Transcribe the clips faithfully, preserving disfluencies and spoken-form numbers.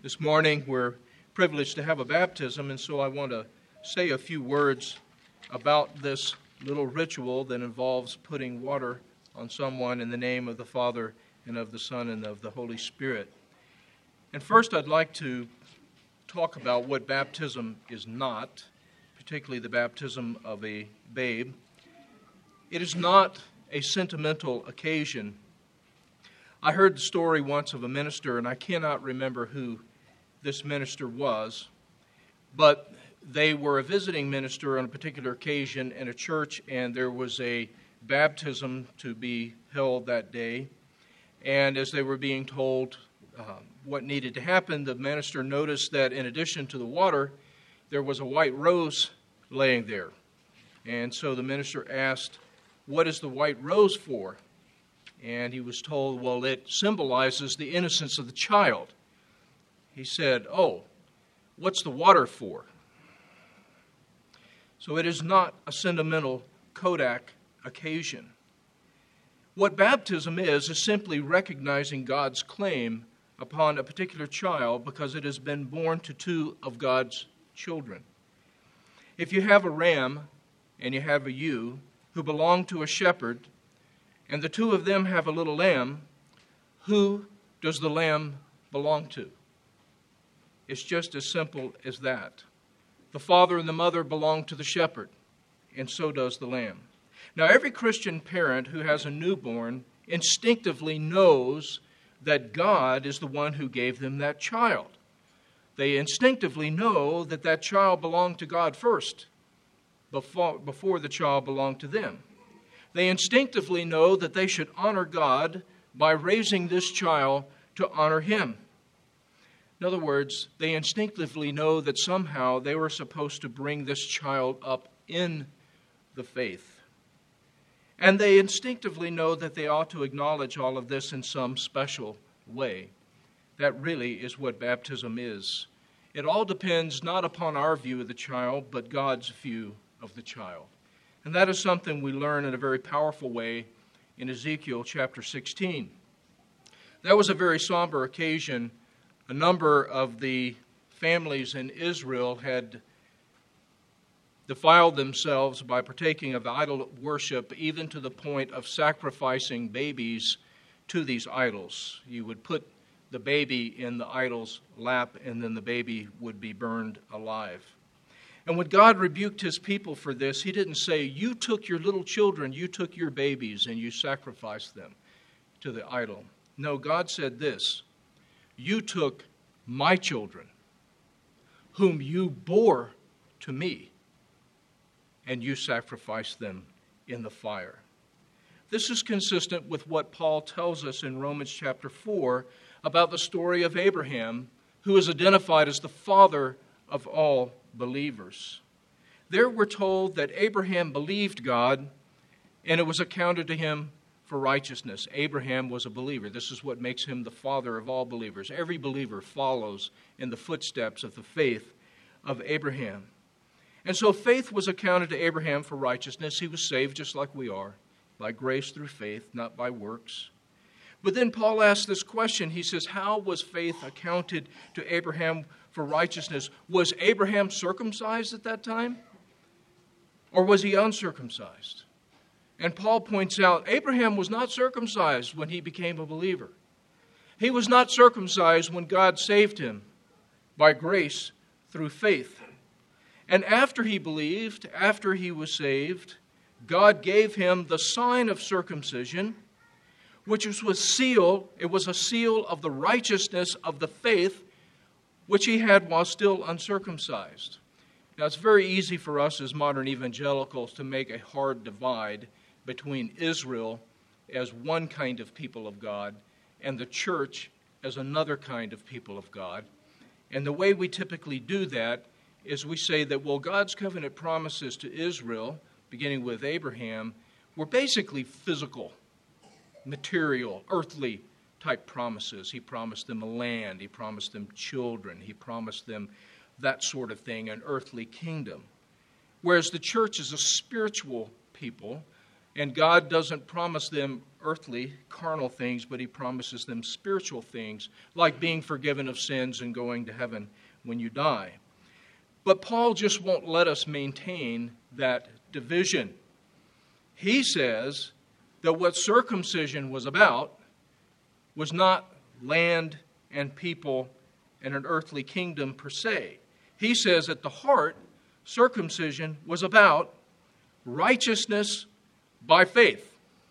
This morning we're privileged to have a baptism, and so I want to say a few words about this little ritual that involves putting water on someone in the name of the Father and of the Son and of the Holy Spirit. And first I'd like to talk about what baptism is not, particularly the baptism of a babe. It is not a sentimental occasion. I heard the story once of a minister, and I cannot remember who this minister was, but they were a visiting minister on a particular occasion in a church, and there was a baptism to be held that day. And as they were being told uh, what needed to happen, the minister noticed that in addition to the water, there was a white rose laying there. And so the minister asked, "What is the white rose for?" And he was told, well, it symbolizes the innocence of the child. He said, "Oh, what's the water for?" So it is not a sentimental Kodak occasion. What baptism is, is simply recognizing God's claim upon a particular child because it has been born to two of God's children. If you have a ram and you have a ewe who belong to a shepherd, and the two of them have a little lamb, who does the lamb belong to? It's just as simple as that. The father and the mother belong to the shepherd, and so does the lamb. Now, every Christian parent who has a newborn instinctively knows that God is the one who gave them that child. They instinctively know that that child belonged to God first, before, before the child belonged to them. They instinctively know that they should honor God by raising this child to honor Him. In other words, they instinctively know that somehow they were supposed to bring this child up in the faith. And they instinctively know that they ought to acknowledge all of this in some special way. That really is what baptism is. It all depends not upon our view of the child, but God's view of the child. And that is something we learn in a very powerful way in Ezekiel chapter sixteen. That was a very somber occasion. A number of the families in Israel had defiled themselves by partaking of idol worship, even to the point of sacrificing babies to these idols. You would put the baby in the idol's lap, and then the baby would be burned alive. And when God rebuked His people for this, He didn't say, "You took your little children, you took your babies, and you sacrificed them to the idol." No, God said this: "You took my children, whom you bore to me, and you sacrificed them in the fire." This is consistent with what Paul tells us in Romans chapter four about the story of Abraham, who is identified as the father of all believers. There we're told that Abraham believed God, and it was accounted to him for righteousness. Abraham was a believer. This is what makes him the father of all believers. Every believer follows in the footsteps of the faith of Abraham. And so faith was accounted to Abraham for righteousness. He was saved just like we are, by grace through faith, not by works. But then Paul asks this question. He says, how was faith accounted to Abraham for righteousness? Was Abraham circumcised at that time? Or was he uncircumcised? And Paul points out, Abraham was not circumcised when he became a believer. He was not circumcised when God saved him by grace through faith. And after he believed, after he was saved, God gave him the sign of circumcision, which was a seal. It was a seal of the righteousness of the faith which he had while still uncircumcised. Now, it's very easy for us as modern evangelicals to make a hard divide between Israel as one kind of people of God and the church as another kind of people of God. And the way we typically do that is we say that, well, God's covenant promises to Israel, beginning with Abraham, were basically physical, material, earthly type promises. He promised them a land. He promised them children. He promised them that sort of thing, an earthly kingdom. Whereas the church is a spiritual people, And God doesn't promise them earthly, carnal things, but he promises them spiritual things, like being forgiven of sins and going to heaven when you die. But Paul just won't let us maintain that division. He says that what circumcision was about was not land and people and an earthly kingdom per se. He says at the heart, circumcision was about righteousness by faith.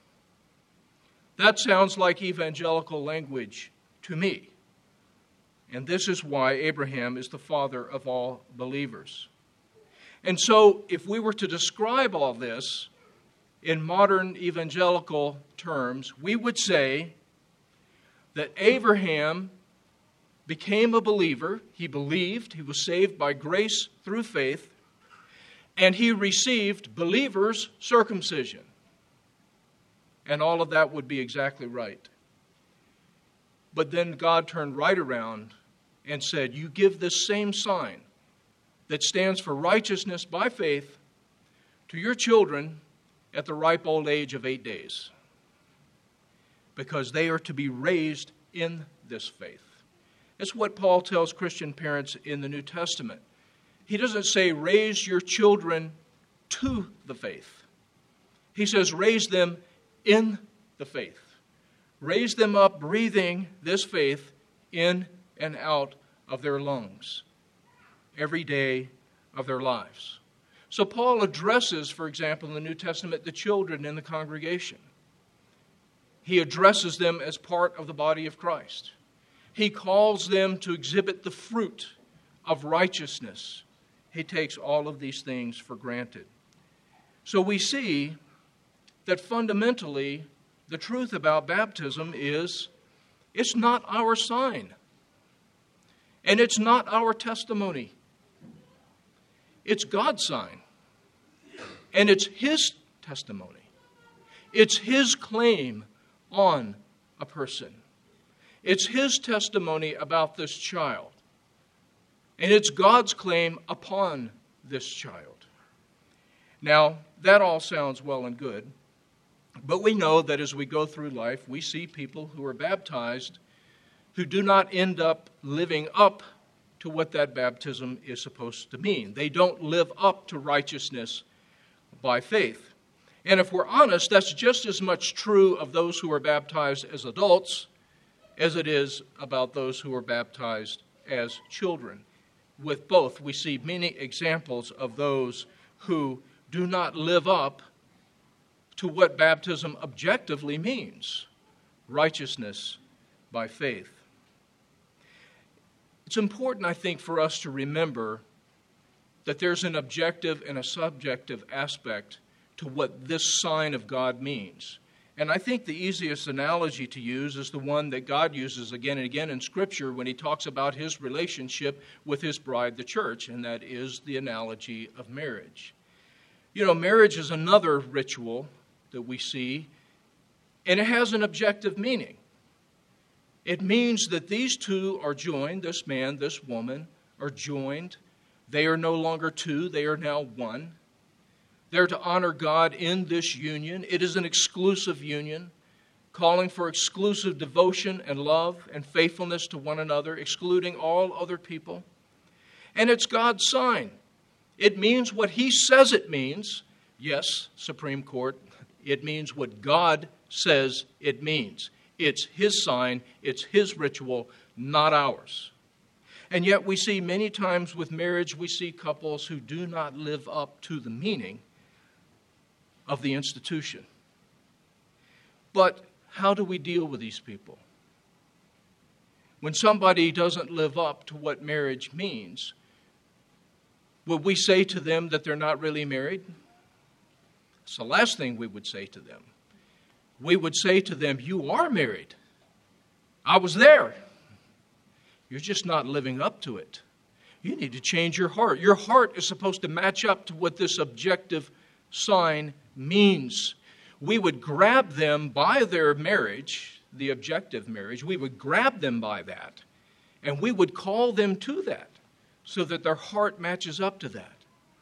That sounds like evangelical language to me. And this is why Abraham is the father of all believers. And so, if we were to describe all this in modern evangelical terms, we would say that Abraham became a believer. He believed, he was saved by grace through faith, and he received believers' circumcision. And all of that would be exactly right. But then God turned right around and said, you give this same sign that stands for righteousness by faith to your children at the ripe old age of eight days. Because they are to be raised in this faith. It's what Paul tells Christian parents in the New Testament. He doesn't say raise your children to the faith. He says raise them in the faith. Raise them up breathing this faith in and out of their lungs every day of their lives. So Paul addresses, for example, in the New Testament, the children in the congregation. He addresses them as part of the body of Christ. He calls them to exhibit the fruit of righteousness. He takes all of these things for granted. So we see that fundamentally, the truth about baptism is it's not our sign. And it's not our testimony. It's God's sign. And it's His testimony. It's His claim on a person. It's His testimony about this child. And it's God's claim upon this child. Now, that all sounds well and good. But we know that as we go through life, we see people who are baptized who do not end up living up to what that baptism is supposed to mean. They don't live up to righteousness by faith. And if we're honest, that's just as much true of those who are baptized as adults as it is about those who are baptized as children. With both, we see many examples of those who do not live up to what baptism objectively means, righteousness by faith. It's important, I think, for us to remember that there's an objective and a subjective aspect to what this sign of God means. And I think the easiest analogy to use is the one that God uses again and again in Scripture when He talks about His relationship with His bride, the church, and that is the analogy of marriage. You know, marriage is another ritual that we see, and it has an objective meaning. It means that these two are joined, this man, this woman, are joined. They are no longer two, they are now one. They're to honor God in this union. It is an exclusive union, calling for exclusive devotion and love and faithfulness to one another, excluding all other people. And it's God's sign. It means what He says it means. Yes, Supreme Court, it means what God says it means. It's His sign, it's His ritual, not ours. And yet we see many times with marriage, we see couples who do not live up to the meaning of the institution. But how do we deal with these people? When somebody doesn't live up to what marriage means, would we say to them that they're not really married? It's the last thing we would say to them. We would say to them, you are married. I was there. You're just not living up to it. You need to change your heart. Your heart is supposed to match up to what this objective sign means. We would grab them by their marriage, the objective marriage. We would grab them by that, and we would call them to that so that their heart matches up to that.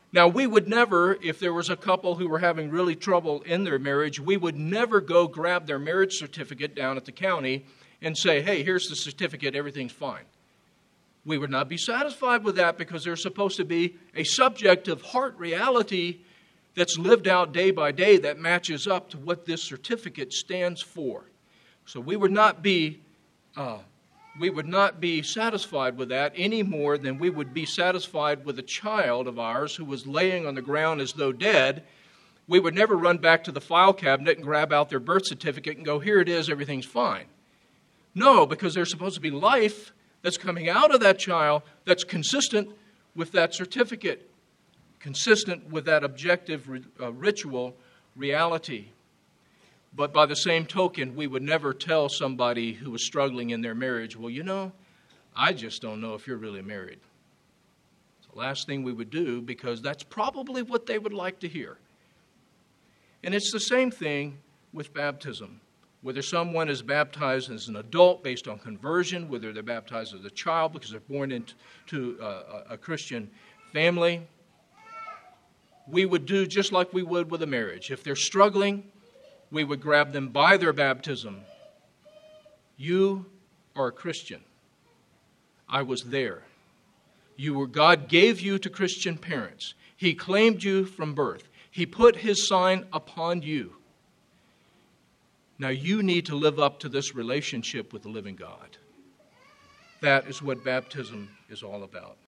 Now, we would never, if there was a couple who were having really trouble in their marriage, we would never go grab their marriage certificate down at the county and say, hey, here's the certificate, everything's fine. We would not be satisfied with that because there's supposed to be a subjective heart reality that's lived out day by day that matches up to what this certificate stands for. So we would not be uh, we would not be satisfied with that any more than we would be satisfied with a child of ours who was laying on the ground as though dead. We would never run back to the file cabinet and grab out their birth certificate and go, here it is, everything's fine. No, because there's supposed to be life that's coming out of that child that's consistent with that certificate, consistent with that objective uh, ritual reality. But by the same token, we would never tell somebody who was struggling in their marriage, well, you know, I just don't know if you're really married. It's the last thing we would do because that's probably what they would like to hear. And it's the same thing with baptism. Whether someone is baptized as an adult based on conversion, whether they're baptized as a child because they're born into a, a Christian family, we would do just like we would with a marriage. If they're struggling, we would grab them by their baptism. You are a Christian. I was there. You were, God gave you to Christian parents. He claimed you from birth. He put His sign upon you. Now you need to live up to this relationship with the living God. That is what baptism is all about.